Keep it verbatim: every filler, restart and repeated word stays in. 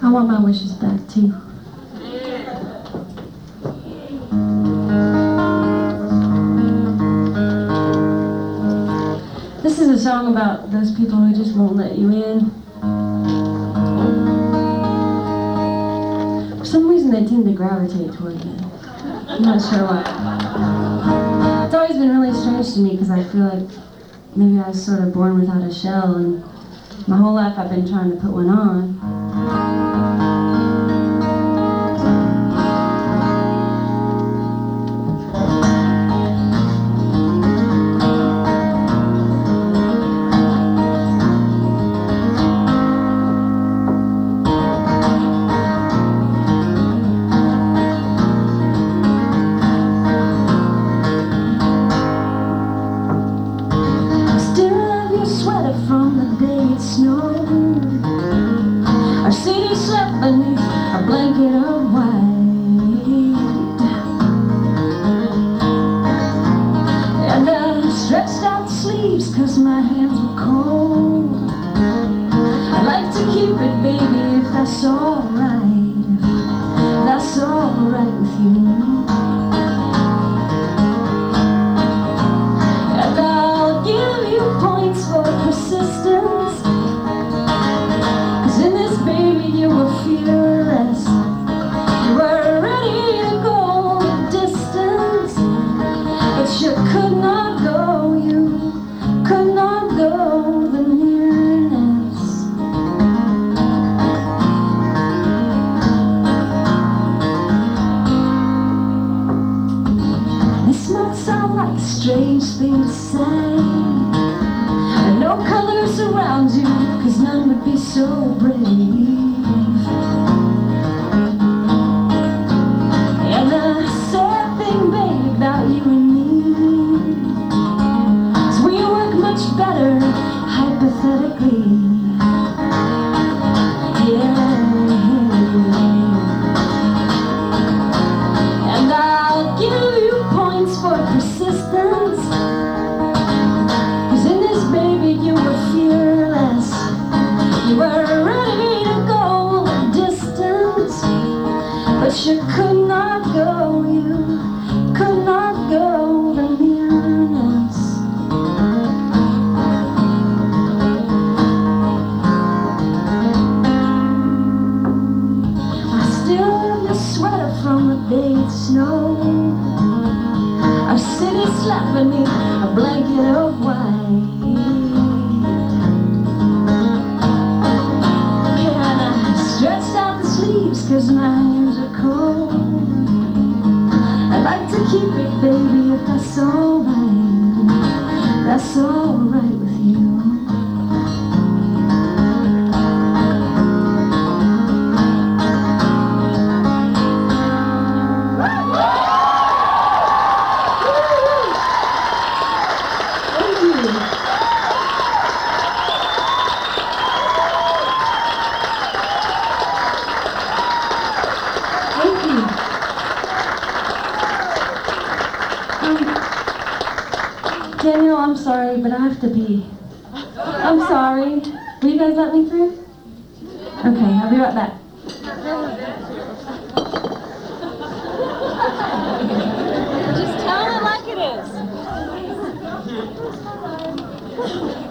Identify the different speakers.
Speaker 1: I want my wishes back too. This is a song about those people who just won't let you in. For some reason they tend to gravitate toward me. I'm not sure why. It's always been really strange to me because I feel like maybe I was sort of born without a shell, and my whole life I've been trying to put one on. From the day it snowed, our city slept beneath a blanket of white, and I stretched out the sleeves cause my hands were cold. I'd like to keep it, baby, if that's alright, if that's alright with you. And I'll give you points for persistence, cause in this baby you were fearless. You were ready to go the distance, but you could not go, you could not go the nearness. This might sound like a strange thing to say, no colors around you, cause none would be so brave. And the sad thing, babe, about you and me is we work much better hypothetically. Yeah. And I'll give you points for persistence, you were fearless. You were ready to go the distance, but you could not go, you could not go the nearness. I still have the sweater from the day it snowed. Our city slept beneath a blanket of white. Cause my hands are cold. I'd like to keep it, baby, if that's alright, that's alright with you. Daniel, I'm sorry, but I have to pee. I'm sorry. Will you guys let me through? Okay, I'll be right back.
Speaker 2: Just tell it like it is.